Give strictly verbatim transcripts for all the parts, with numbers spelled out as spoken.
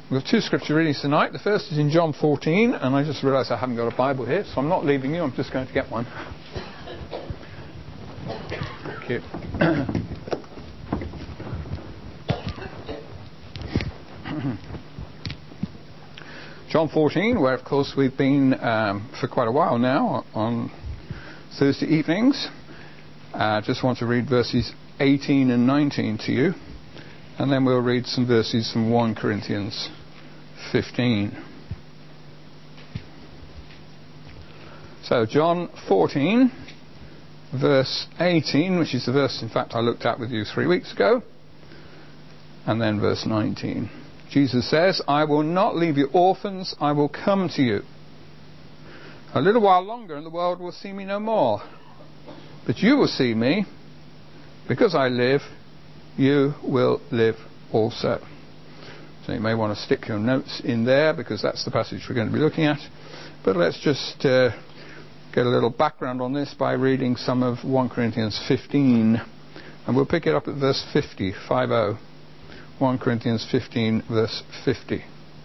We've got two scripture readings tonight. The first is in John fourteen, and I just realised I haven't got a Bible here, so I'm not leaving you, I'm just going to get one. Thank you. John fourteen, where of course we've been um, for quite a while now on Thursday evenings. I uh, just want to read verses eighteen and nineteen to you, and then we'll read some verses from First Corinthians fifteen. So John fourteen, verse eighteen, which is the verse in fact I looked at with you three weeks ago, and then verse nineteen. Jesus says, "I will not leave you orphans, I will come to you. A little while longer and the world will see me no more. But you will see me. Because I live, you will live also." So you may want to stick your notes in there, because that's the passage we're going to be looking at. But let's just uh, get a little background on this by reading some of First Corinthians fifteen. And we'll pick it up at verse fifty, fifty. First Corinthians fifteen, verse fifty.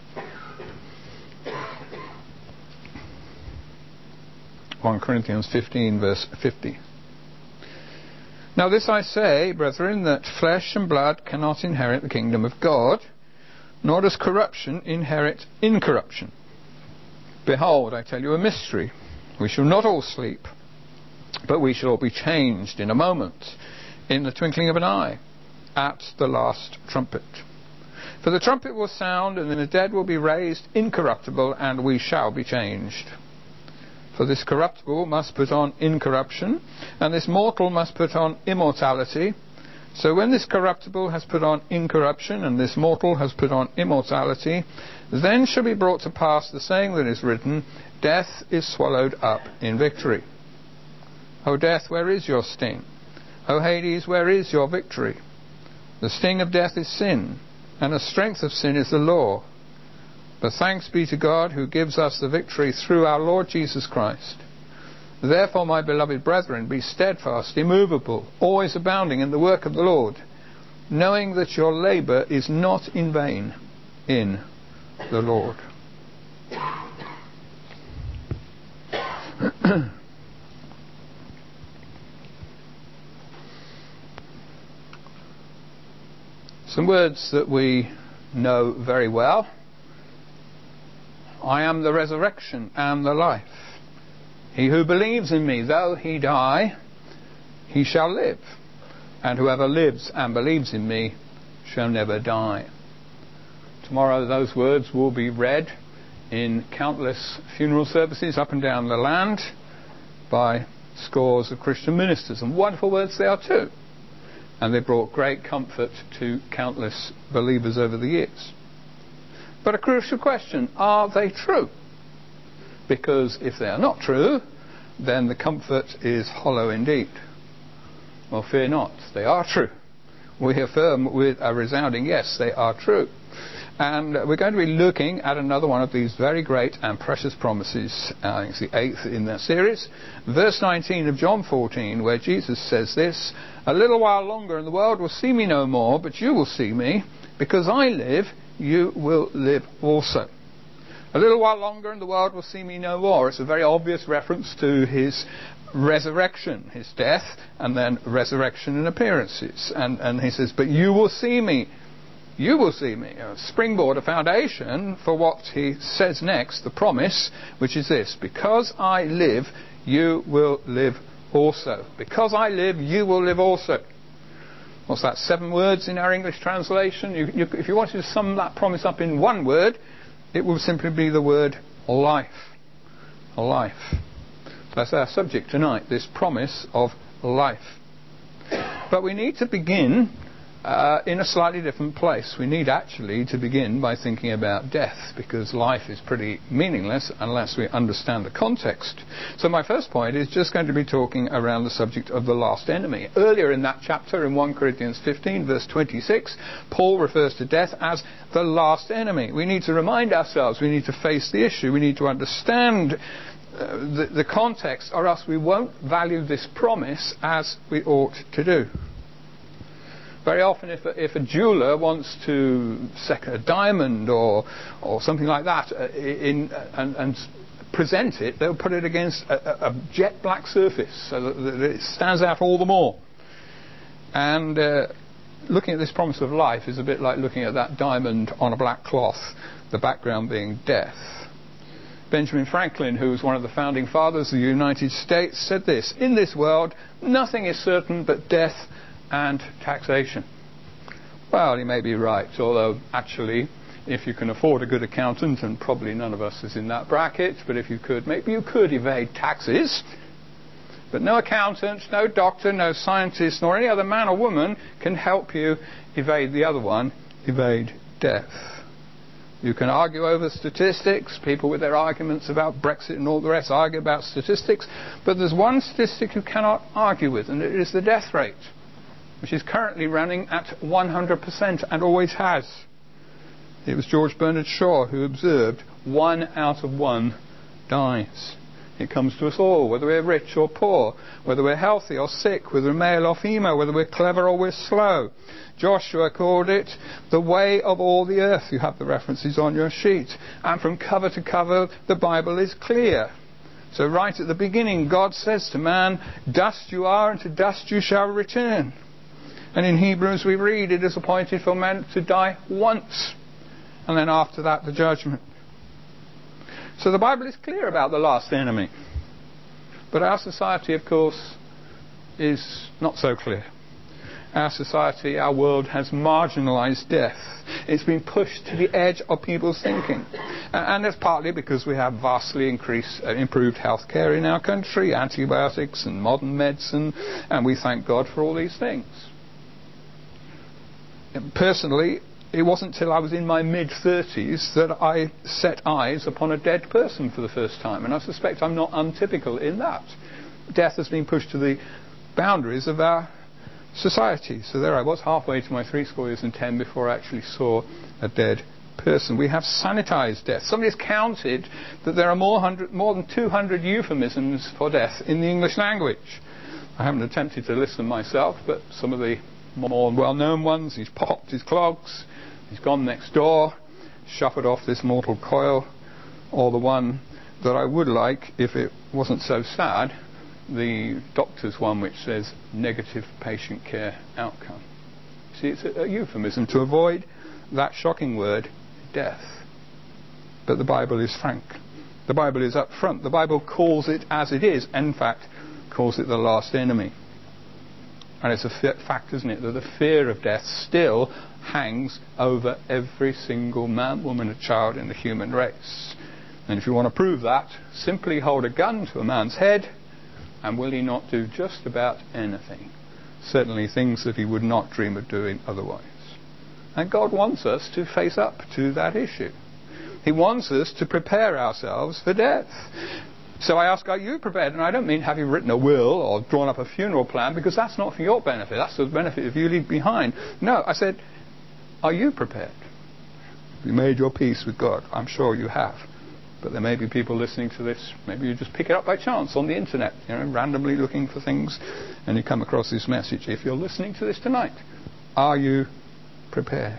First Corinthians fifteen, verse fifty. "Now this I say, brethren, that flesh and blood cannot inherit the kingdom of God, nor does corruption inherit incorruption. Behold, I tell you a mystery. We shall not all sleep, but we shall all be changed in a moment, in the twinkling of an eye, at the last trumpet. For the trumpet will sound, and then the dead will be raised incorruptible, and we shall be changed. For this corruptible must put on incorruption, and this mortal must put on immortality. So when this corruptible has put on incorruption, and this mortal has put on immortality, then shall be brought to pass the saying that is written, Death is swallowed up in victory. O death, where is your sting? O Hades, where is your victory? The sting of death is sin, and the strength of sin is the law. But thanks be to God who gives us the victory through our Lord Jesus Christ. Therefore, my beloved brethren, be steadfast, immovable, always abounding in the work of the Lord, knowing that your labour is not in vain in the Lord." Some words that we know very well. "I am the resurrection and the life. He who believes in me, though he die, he shall live. And whoever lives and believes in me shall never die." Tomorrow those words will be read in countless funeral services up and down the land by scores of Christian ministers. And wonderful words they are too. And they brought great comfort to countless believers over the years. But a crucial question, are they true? Because if they are not true, then the comfort is hollow indeed. Well, fear not, they are true. We affirm with a resounding yes, they are true. And we're going to be looking at another one of these very great and precious promises. I think it's the eighth in that series. Verse nineteen of John fourteen, where Jesus says this, "A little while longer and the world will see me no more, but you will see me. Because I live, you will live also." A little while longer and the world will see me no more. It's a very obvious reference to his resurrection, his death, and then resurrection and appearances. And, and he says, but you will see me. You will see me. A springboard, a foundation for what he says next, the promise, which is this: because I live, you will live also. Because I live, you will live also. What's that, seven words in our English translation? You, you, if you wanted to sum that promise up in one word, it would simply be the word life. Life. That's our subject tonight, this promise of life. But we need to begin uh, in a slightly different place. We need actually to begin by thinking about death, because life is pretty meaningless unless we understand the context. So my first point is just going to be talking around the subject of the last enemy. Earlier in that chapter, in First Corinthians fifteen, verse twenty-six, Paul refers to death as the last enemy. We need to remind ourselves, we need to face the issue, we need to understand uh, the, the context, or else we won't value this promise as we ought to do. Very often, if a, if a jeweler wants to sec a diamond or or something like that uh, in uh, and, and present it, they'll put it against a, a jet black surface so that, that it stands out all the more. And uh, looking at this promise of life is a bit like looking at that diamond on a black cloth, the background being death. Benjamin Franklin, who was one of the founding fathers of the United States, said this: "In this world, nothing is certain but death and taxation." Well, he may be right, although actually, if you can afford a good accountant, and probably none of us is in that bracket, but if you could, maybe you could evade taxes. But no accountant, no doctor, no scientist, nor any other man or woman can help you evade the other one, evade death. You can argue over statistics. People with their arguments about Brexit and all the rest argue about statistics. But there's one statistic you cannot argue with, and it is the death rate, which is currently running at one hundred percent and always has. It was George Bernard Shaw who observed one out of one dies. It comes to us all, whether we're rich or poor, whether we're healthy or sick, whether we're male or female, whether we're clever or we're slow. Joshua called it the way of all the earth. You have the references on your sheet. And from cover to cover, the Bible is clear. So right at the beginning, God says to man, "Dust you are, and to dust you shall return." And in Hebrews we read, "It is appointed for man to die once, and then after that the judgment." So the Bible is clear about the last enemy. But our society, of course, is not so clear. Our society, our world has marginalised death. It's been pushed to the edge of people's thinking. And that's partly because we have vastly increased, uh, improved healthcare in our country, antibiotics and modern medicine, and we thank God for all these things. And personally, it wasn't till I was in my mid-thirties that I set eyes upon a dead person for the first time, and I suspect I'm not untypical in that. Death has been pushed to the boundaries of our society. So there I was, halfway to my three score years and ten before I actually saw a dead person. We have sanitized death. Somebody's counted that there are more, hundred, more than two hundred euphemisms for death in the English language. I haven't attempted to list them myself, but some of the more well-known ones: he's popped his clogs, he's gone next door, shuffled off this mortal coil, or the one that I would like, if it wasn't so sad, the doctor's one which says negative patient care outcome. See, it's a, a euphemism to avoid that shocking word, death. But the Bible is frank. The Bible is up front. The Bible calls it as it is, and in fact calls it the last enemy. And it's a fact, isn't it, that the fear of death still hangs over every single man, woman and child in the human race. And if you want to prove that, simply hold a gun to a man's head, and will he not do just about anything? Certainly things that he would not dream of doing otherwise. And God wants us to face up to that issue. He wants us to prepare ourselves for death. So I ask, are you prepared? And I don't mean have you written a will or drawn up a funeral plan, because that's not for your benefit. That's for the benefit of you leave behind. No, I said, are you prepared? Have you made your peace with God? I'm sure you have. But there may be people listening to this. Maybe you just pick it up by chance on the internet, you know, randomly looking for things, and you come across this message. If you're listening to this tonight, are you prepared?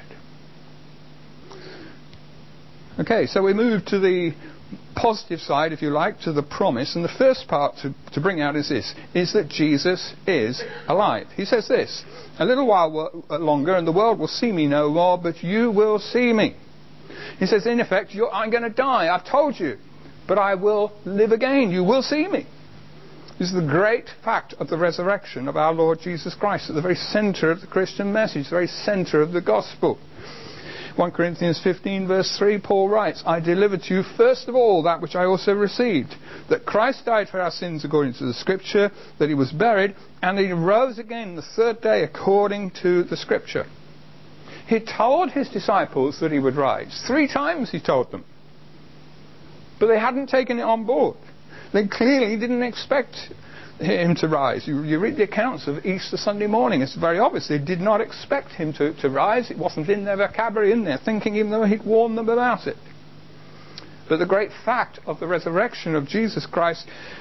Okay, so we move to the positive side, if you like, to the promise. And the first part to, to bring out is this, is that Jesus is alive. He says this: "A little while longer and the world will see me no more, but you will see me." He says, in effect, you're, I'm going to die. I've told you. But I will live again. You will see me. This is the great fact of the resurrection of our Lord Jesus Christ, at the very centre of the Christian message, the very centre of the gospel. First Corinthians fifteen verse three, Paul writes, "I delivered to you first of all that which I also received, that Christ died for our sins according to the Scripture, that he was buried, and that he rose again the third day according to the Scripture." He told his disciples that he would rise. Three times he told them. But they hadn't taken it on board. They clearly didn't expect him to rise. You, you read the accounts of Easter Sunday morning. It's very obvious they did not expect him to, to rise. It wasn't in their vocabulary, in their thinking, even though he'd warned them about it. But the great fact of the resurrection of Jesus Christ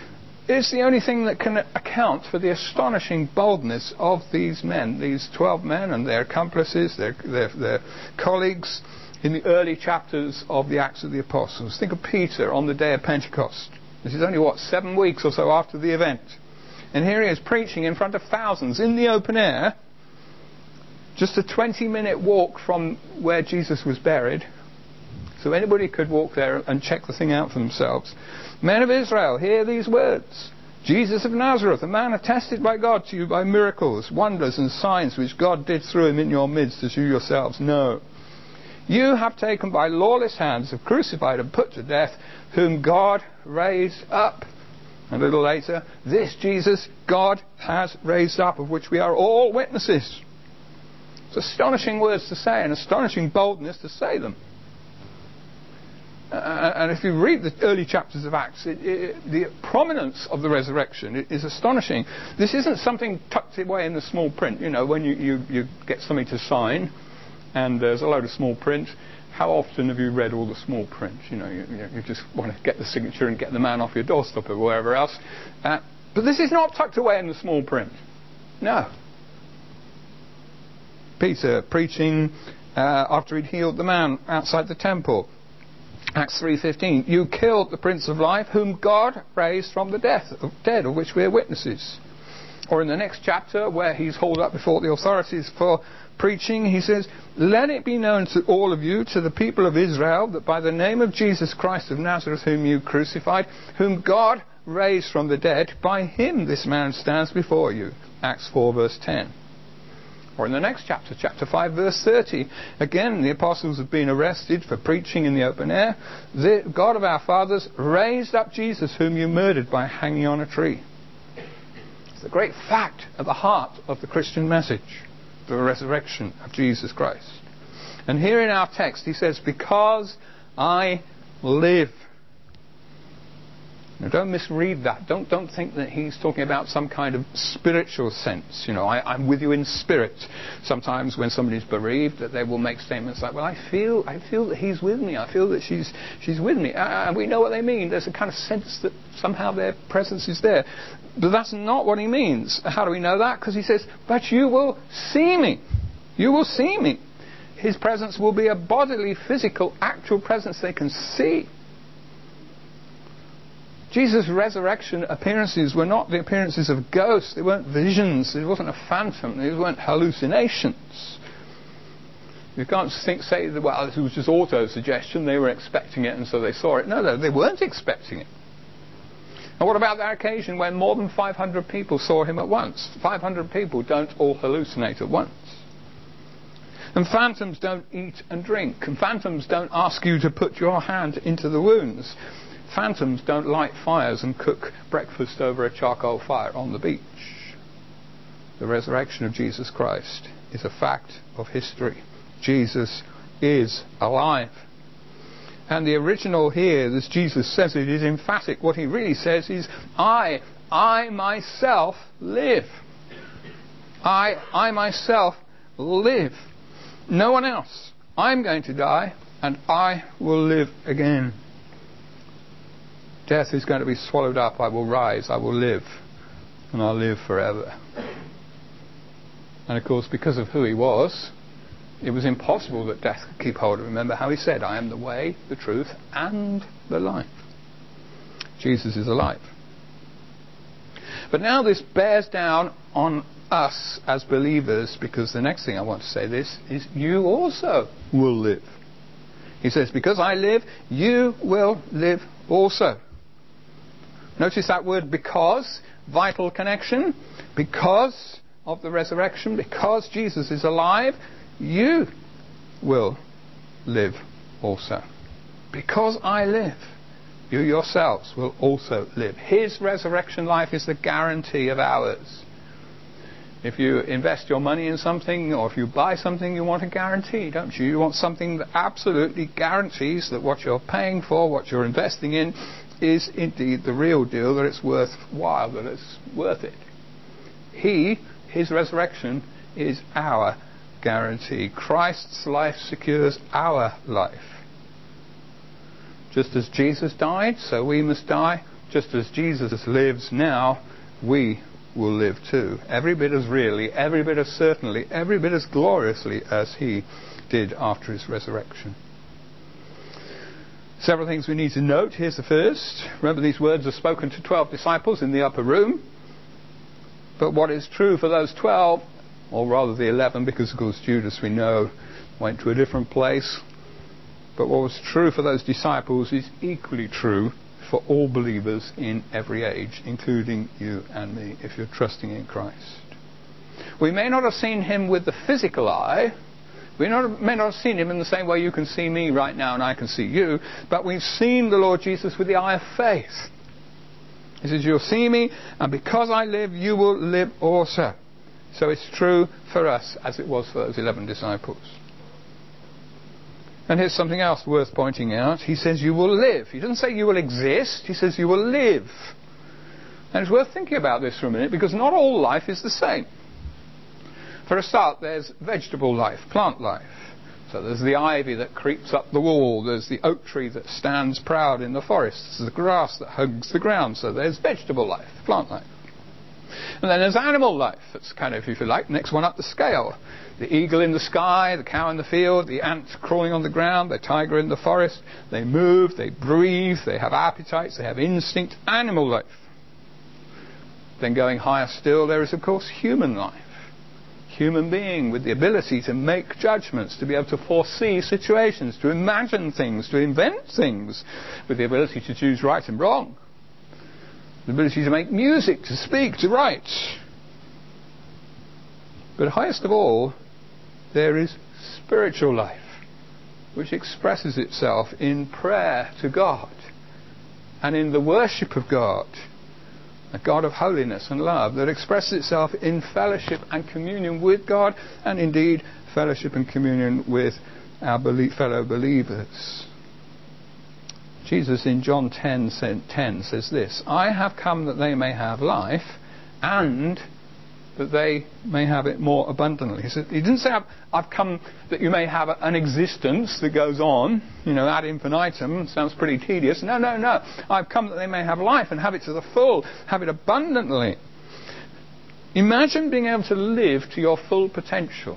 is the only thing that can account for the astonishing boldness of these men, these twelve men and their accomplices, their, their, their colleagues in the early chapters of the Acts of the Apostles. Think of Peter on the day of Pentecost. This is only, what, seven weeks or so after the event. And here he is preaching in front of thousands in the open air, just a twenty minute walk from where Jesus was buried. So anybody could walk there and check the thing out for themselves. Men of Israel, hear these words. Jesus of Nazareth, a man attested by God to you by miracles, wonders and signs which God did through him in your midst, as you yourselves know. You have taken by lawless hands, have crucified and put to death, whom God raised up. A little later, this Jesus God has raised up, of which we are all witnesses. It's astonishing words to say, and astonishing boldness to say them. Uh, and if you read the early chapters of Acts, it, it, the prominence of the resurrection is astonishing. This isn't something tucked away in the small print. You know, when you, you, you get something to sign, and there's a load of small print, how often have you read all the small print? You know, you, you just want to get the signature and get the man off your doorstep or wherever else. Uh, but this is not tucked away in the small print. No. Peter preaching uh, after he'd healed the man outside the temple. Acts three fifteen. You killed the Prince of Life, whom God raised from the death, dead, of which we are witnesses. Or in the next chapter, where he's hauled up before the authorities for preaching, he says, let it be known to all of you, to the people of Israel, that by the name of Jesus Christ of Nazareth, whom you crucified, whom God raised from the dead, by him this man stands before you. Acts four verse ten. Or in the next chapter, chapter five verse thirty, again the apostles have been arrested for preaching in the open air. The God of our fathers raised up Jesus, whom you murdered by hanging on a tree. It's the great fact at the heart of the Christian message, the resurrection of Jesus Christ. And here in our text he says, because I live. Now don't misread that. Don't don't think that he's talking about some kind of spiritual sense. You know, I, I'm with you in spirit. Sometimes when somebody's bereaved, that they will make statements like, well, I feel I feel that he's with me. I feel that she's she's with me. And we know what they mean. There's a kind of sense that somehow their presence is there. But that's not what he means. How do we know that? Because he says, but you will see me. You will see me. His presence will be a bodily, physical, actual presence they can see. Jesus' resurrection appearances were not the appearances of ghosts. They weren't visions. It wasn't a phantom. These weren't hallucinations. You can't think, say, that, well, it was just auto-suggestion. They were expecting it and so they saw it. No, no, they weren't expecting it. And what about that occasion when more than five hundred people saw him at once? five hundred people don't all hallucinate at once. And phantoms don't eat and drink. And phantoms don't ask you to put your hand into the wounds. Phantoms don't light fires and cook breakfast over a charcoal fire on the beach. The resurrection of Jesus Christ is a fact of history. Jesus is alive. And the original here, as Jesus says it, is emphatic. What he really says is, I, I myself live. I, I myself live. No one else. I'm going to die and I will live again. Death is going to be swallowed up. I will rise. I will live. And I'll live forever. And of course, because of who he was, it was impossible that death could keep hold of him. Remember how he said, I am the way, the truth, and the life. Jesus is alive. But now this bears down on us as believers, because the next thing I want to say this is, you also will live. He says, because I live, you will live also. Notice that word because, vital connection. Because of the resurrection, because Jesus is alive, you will live also. Because I live, you yourselves will also live. His resurrection life is the guarantee of ours. If you invest your money in something, or if you buy something, you want a guarantee, don't you? You want something that absolutely guarantees that what you're paying for, what you're investing in, is indeed the real deal, that it's worthwhile, that it's worth it. He, his resurrection, is our guarantee. Christ's life secures our life. Just as Jesus died, so we must die just as Jesus lives now, we will live too. Every bit as really, every bit as certainly, every bit as gloriously as he did after his resurrection. Several things we need to note. Here's the first. Remember, these words are spoken to twelve disciples in the upper room. But what is true for those twelve, or rather the eleven, because of course Judas, we know, went to a different place. But what was true for those disciples is equally true for all believers in every age, including you and me, if you're trusting in Christ. We may not have seen him with the physical eye. We not, may not have seen him in the same way you can see me right now and I can see you, but we've seen the Lord Jesus with the eye of faith. He says, you'll see me, and because I live, you will live also. So it's true for us as it was for those eleven disciples. And here's something else worth pointing out. He says you will live. He doesn't say you will exist. He says you will live. And it's worth thinking about this for a minute, because not all life is the same. For a start, there's vegetable life, plant life. So there's the ivy that creeps up the wall. There's the oak tree that stands proud in the forest. There's the grass that hugs the ground. So there's vegetable life, plant life. And then there's animal life. That's kind of, if you like, next one up the scale. The eagle in the sky, the cow in the field, the ant crawling on the ground, the tiger in the forest. They move, they breathe, they have appetites, they have instinct. Animal life. Then going higher still, there is, of course, human life. Human being with the ability to make judgments, to be able to foresee situations, to imagine things, to invent things, with the ability to choose right and wrong. The ability to make music, to speak, to write. But highest of all, there is spiritual life, which expresses itself in prayer to God and in the worship of God, a God of holiness and love, that expresses itself in fellowship and communion with God, and indeed fellowship and communion with our fellow believers. Jesus in John ten says this, I have come that they may have life, and that they may have it more abundantly. He, said, he didn't say, I've, I've come that you may have an existence that goes on, you know, ad infinitum. Sounds pretty tedious. No, no, no. I've come that they may have life and have it to the full, have it abundantly. Imagine being able to live to your full potential.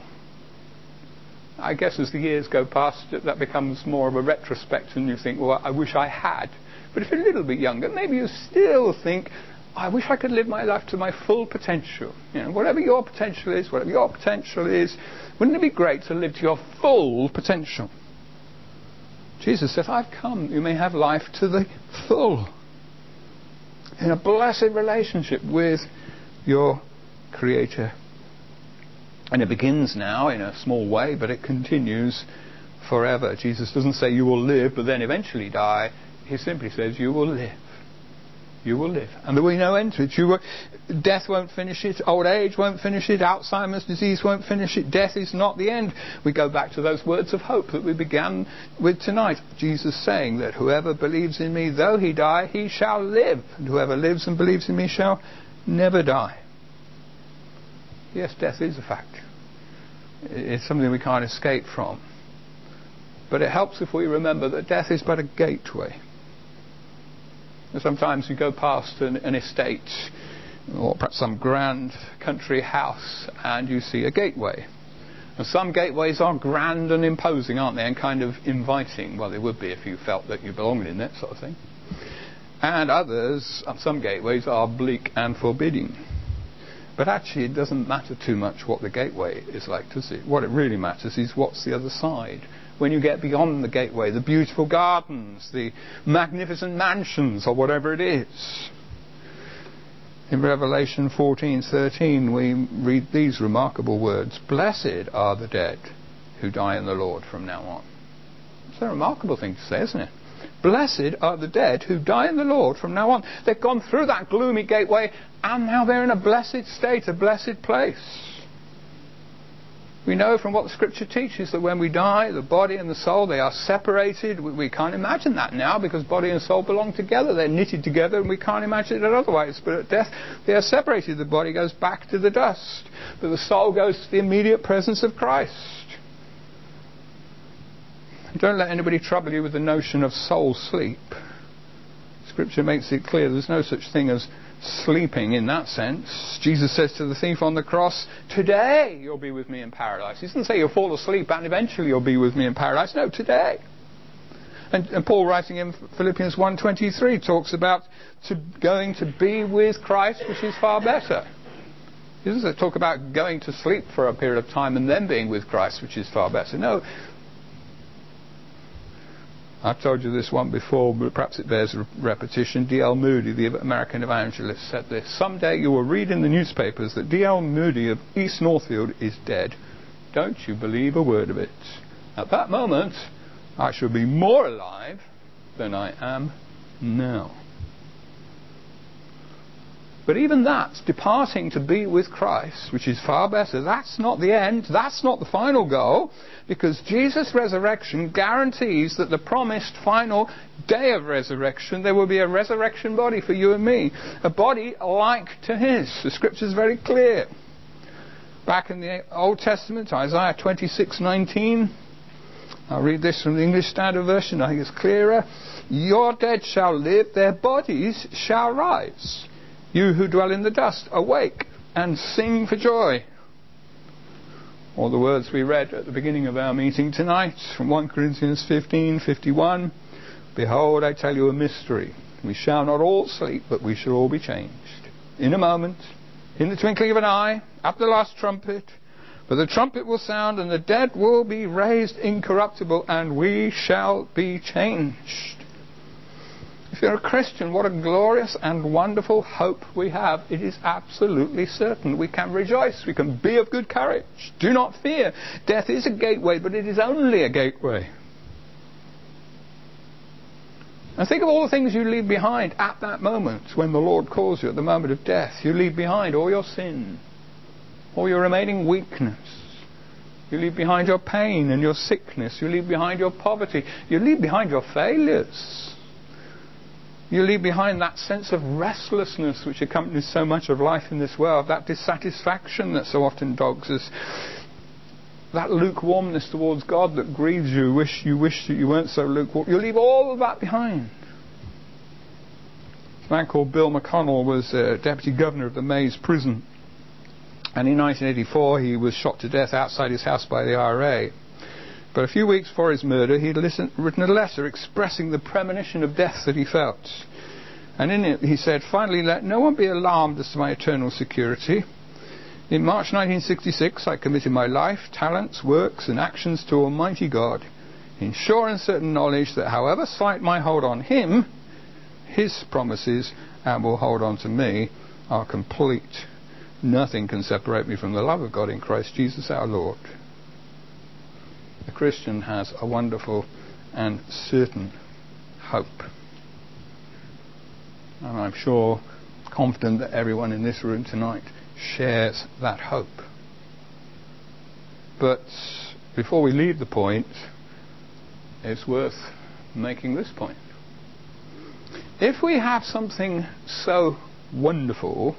I guess as the years go past, that becomes more of a retrospect, and you think, well, I wish I had. But if you're a little bit younger, maybe you still think, I wish I could live my life to my full potential. You know, whatever your potential is, whatever your potential is, wouldn't it be great to live to your full potential? Jesus says, I've come, you may have life to the full, in a blessed relationship with your Creator. And it begins now in a small way, but it continues forever. Jesus doesn't say you will live, but then eventually die. He simply says you will live. You will live. And there will be no end to it. You will, death won't finish it. Old age won't finish it. Alzheimer's disease won't finish it. Death is not the end. We go back to those words of hope that we began with tonight. Jesus saying that whoever believes in me, though he die, he shall live. And whoever lives and believes in me shall never die. Yes, death is a fact. It's something we can't escape from. But it helps if we remember that death is but a gateway. Sometimes you go past an, an estate or perhaps some grand country house and you see a gateway. And some gateways are grand and imposing, aren't they, and kind of inviting. Well, they would be if you felt that you belonged in that sort of thing. And others, some gateways, are bleak and forbidding. But actually it doesn't matter too much what the gateway is like, does it? What it really matters is what's the other side. When you get beyond the gateway, the beautiful gardens, the magnificent mansions, or whatever it is. In Revelation fourteen thirteen we read these remarkable words, blessed are the dead who die in the Lord from now on. It's a remarkable thing to say, isn't it? Blessed are the dead who die in the Lord from now on. They've gone through that gloomy gateway and now they're in a blessed state, a blessed place. We know from what the Scripture teaches that when we die, the body and the soul, they are separated. We, we can't imagine that now because body and soul belong together. They're knitted together and we can't imagine it otherwise. But at death, they are separated. The body goes back to the dust. But the soul goes to the immediate presence of Christ. Don't let anybody trouble you with the notion of soul sleep. Scripture makes it clear there's no such thing as sleeping in that sense. Jesus says to the thief on the cross, today you'll be with me in paradise. He doesn't say you'll fall asleep and eventually you'll be with me in paradise. No, today. And, and Paul, writing in Philippians one twenty-three, talks about to going to be with Christ, which is far better. He doesn't talk about going to sleep for a period of time and then being with Christ, which is far better. No. I've told you this one before, but perhaps it bears repetition. D L Moody, the American evangelist, said this: someday you will read in the newspapers that D L Moody of East Northfield is dead. Don't you believe a word of it. At that moment, I shall be more alive than I am now. But even that, departing to be with Christ, which is far better, that's not the end, that's not the final goal, because Jesus' resurrection guarantees that the promised final day of resurrection, there will be a resurrection body for you and me, a body like to his. The Scripture is very clear. Back in the Old Testament, Isaiah twenty-six nineteen, I'll read this from the English Standard Version, I think it's clearer. Your dead shall live, their bodies shall rise. You who dwell in the dust, awake and sing for joy. Or the words we read at the beginning of our meeting tonight from First Corinthians fifteen fifty-one. Behold, I tell you a mystery. We shall not all sleep, but we shall all be changed. In a moment, in the twinkling of an eye, at the last trumpet. For the trumpet will sound, and the dead will be raised incorruptible, and we shall be changed. If you're a Christian, what a glorious and wonderful hope we have. It is absolutely certain. We can rejoice. We can be of good courage. Do not fear. Death is a gateway, but it is only a gateway. And think of all the things you leave behind at that moment when the Lord calls you, at the moment of death. You leave behind all your sin, all your remaining weakness. You leave behind your pain and your sickness. You leave behind your poverty. You leave behind your failures. You leave behind that sense of restlessness which accompanies so much of life in this world, that dissatisfaction that so often dogs us, that lukewarmness towards God that grieves you, wish you wish that you weren't so lukewarm. You leave all of that behind. A man called Bill McConnell was uh, deputy governor of the Maze prison, and in nineteen eighty-four he was shot to death outside his house by the I R A. But a few weeks before his murder, he had listen, written a letter expressing the premonition of death that he felt. And in it he said, finally, let no one be alarmed as to my eternal security. In March nineteen sixty-six, I committed my life, talents, works, and actions to Almighty God, in sure and certain knowledge that however slight my hold on him, his promises, and will hold on to me, are complete. Nothing can separate me from the love of God in Christ Jesus our Lord. The Christian has a wonderful and certain hope. And I'm sure, confident that everyone in this room tonight shares that hope. But before we leave the point, it's worth making this point. If we have something so wonderful,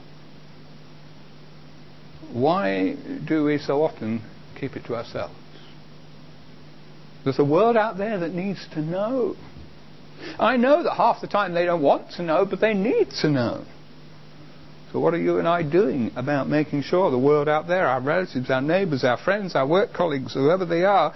why do we so often keep it to ourselves? There's a world out there that needs to know. I know that half the time they don't want to know, but they need to know. So what are you and I doing about making sure the world out there, our relatives, our neighbours, our friends, our work colleagues, whoever they are,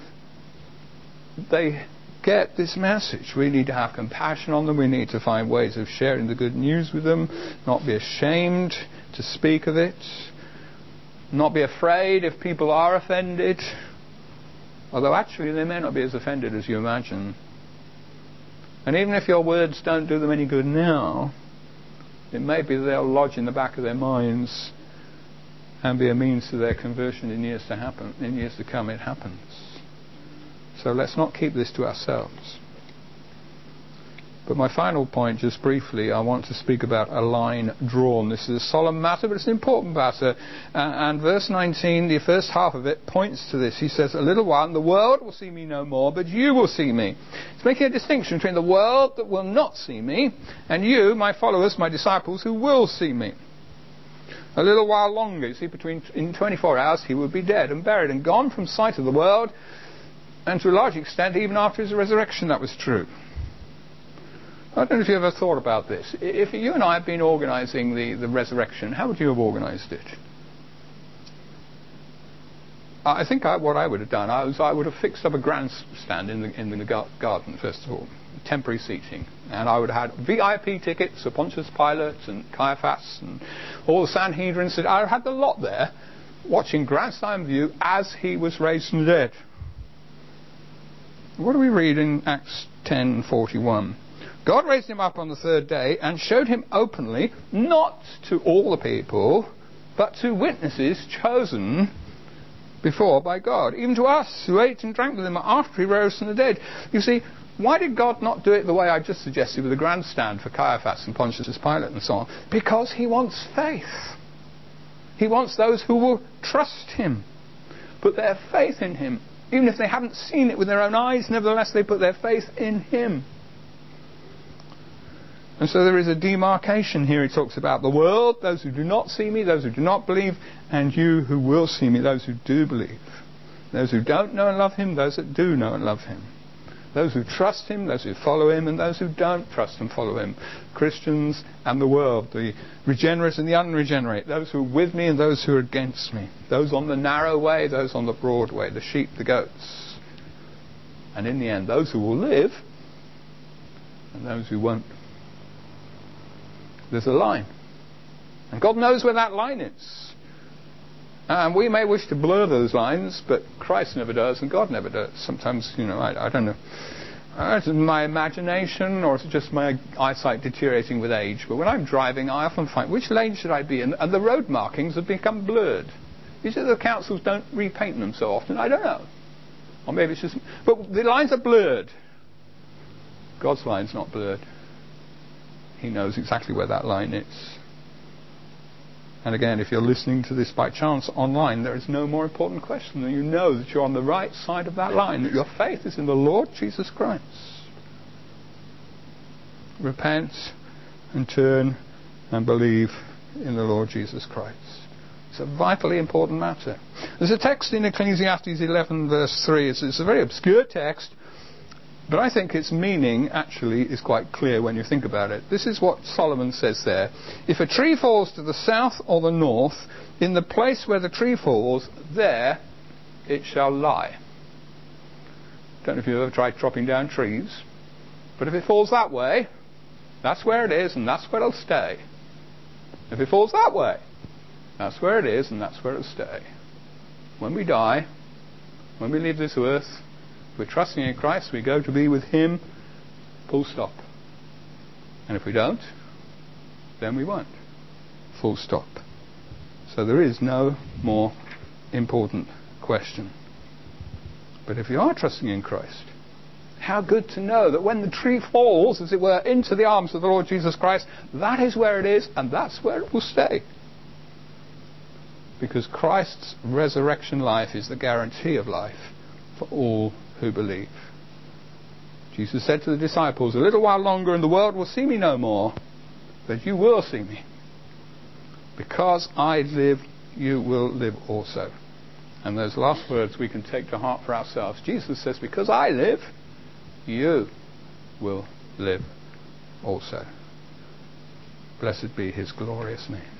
they get this message? We need to have compassion on them. We need to find ways of sharing the good news with them, not be ashamed to speak of it, not be afraid if people are offended. Although actually they may not be as offended as you imagine. And even if your words don't do them any good now, it may be that they'll lodge in the back of their minds and be a means to their conversion in years to happen, in years to come. It happens. So let's not keep this to ourselves. But my final point, just briefly, I want to speak about a line drawn. This is a solemn matter, but it's an important matter. Uh, and verse nineteen, the first half of it, points to this. He says, a little while, and the world will see me no more, but you will see me. It's making a distinction between the world that will not see me, and you, my followers, my disciples, who will see me. A little while longer. You see, between in twenty-four hours, he will be dead and buried and gone from sight of the world, and to a large extent, even after his resurrection, that was true. I don't know if you ever thought about this. If you and I had been organising the, the resurrection, how would you have organised it? I think I, what I would have done, I, was, I would have fixed up a grandstand in the, in the garden, first of all, temporary seating. And I would have had V I P tickets for Pontius Pilate and Caiaphas and all the Sanhedrin. I would have had the lot there, watching grandstand view as he was raised from the dead. What do we read in Acts ten forty-one? God raised him up on the third day and showed him openly, not to all the people, but to witnesses chosen before by God, even to us who ate and drank with him after he rose from the dead. You see, why did God not do it the way I just suggested with a grandstand for Caiaphas and Pontius Pilate and so on? Because he wants faith. He wants those who will trust him, put their faith in him. Even if they haven't seen it with their own eyes, nevertheless they put their faith in him. And so there is a demarcation here. He talks about the world, those who do not see me, those who do not believe, and you who will see me, those who do believe. Those who don't know and love him, those that do know and love him. Those who trust him, those who follow him, and those who don't trust and follow him. Christians and the world, the regenerate and the unregenerate, those who are with me and those who are against me. Those on the narrow way, those on the broad way, the sheep, the goats. And in the end, those who will live and those who won't. There's a line. And God knows where that line is. And we may wish to blur those lines, but Christ never does and God never does. Sometimes, you know, I, I don't know. Uh, is it my imagination or is it just my eyesight deteriorating with age? But when I'm driving, I often find, which lane should I be in? And the road markings have become blurred. Is it the councils don't repaint them so often? I don't know. Or maybe it's just... But the lines are blurred. God's line's not blurred. He knows exactly where that line is. And again, if you're listening to this by chance online, there is no more important question than you know that you're on the right side of that line, that your faith is in the Lord Jesus Christ. Repent and turn and believe in the Lord Jesus Christ. It's a vitally important matter. There's a text in Ecclesiastes eleven verse three. It's, it's a very obscure text, but I think its meaning actually is quite clear when you think about it. This is what Solomon says there. If a tree falls to the south or the north, in the place where the tree falls, there it shall lie. Don't know if you've ever tried chopping down trees, but if it falls that way, that's where it is and that's where it'll stay. If it falls that way, that's where it is and that's where it'll stay. When we die, when we leave this earth, if we're trusting in Christ, we go to be with him, full stop. And if we don't, then we won't. Full stop. So there is no more important question. But if you are trusting in Christ, how good to know that when the tree falls, as it were, into the arms of the Lord Jesus Christ, that is where it is and that's where it will stay. Because Christ's resurrection life is the guarantee of life for all who believe. Jesus said to the disciples, a little while longer and the world will see me no more, but you will see me. Because I live, you will live also. And those last words we can take to heart for ourselves. Jesus says, because I live, you will live also. Blessed be his glorious name.